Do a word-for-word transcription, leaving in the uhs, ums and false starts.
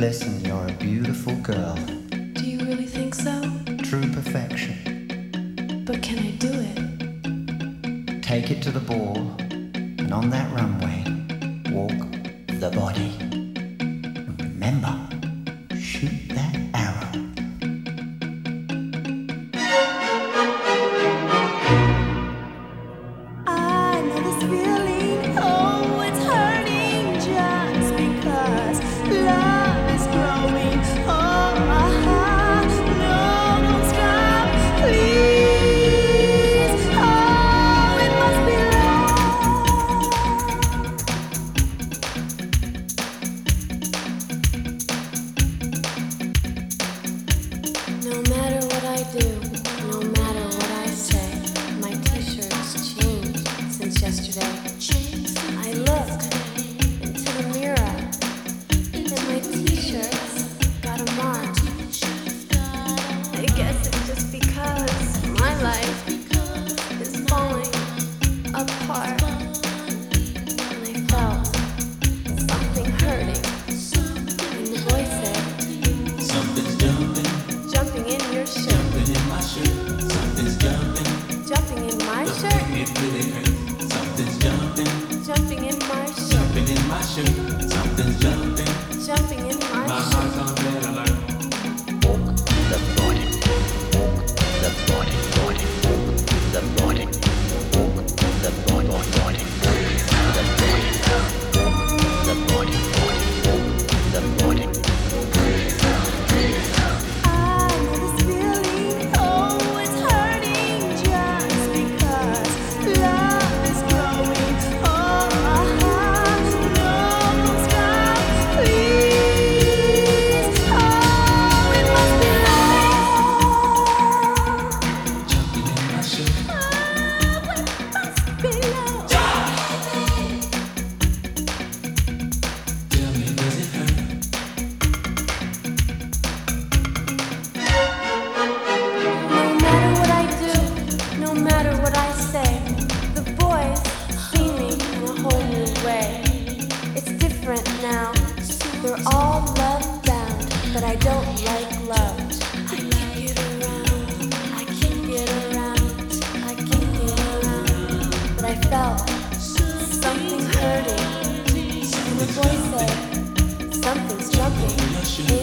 Listen, you're a beautiful girl. Do you really think so? True perfection. But can I do it? Take it to the ball, and on that runway, walk the body. And remember, shoot that arrow. I know this feeling, oh, it's hurting just because love is growing. Oh, uh-huh. No, don't stop, please. Oh, it must be love. No matter what I do, no matter what I say, my t-shirts changed since yesterday. I look into the mirror, and my t-shirts got a mark. I guess it's just because my life is falling apart. And I felt something hurting, and the voice said, Something's jumping, jumping in your shirt. jumping in my shirt. Something's jumping, Jumping in my shirt. it really hurts. Something's jumping, Jumping in my shirt. jumping in my shirt. Something's jumping, Jumping in my my shirt. heart's on red alert. Walk the body. Walk the body. Body. Walk the body. Walk the body. Body. Body. The body. Walk the body. Body. Walk the body. I know this feeling, oh, it's hurting just because love is growing. Oh, uh-huh. No, don't stop, please. Oh, it must be love. Jumping in my shirt. Oh, it must be love. Tell me, does it hurt? No matter what I do, no matter what I say, the boys see me in a whole new way. It's different now. They're all love bound, but I don't like love. I can't get around. I can't get around. I can't get around. But I felt something hurting, and the voice said, something's jumping in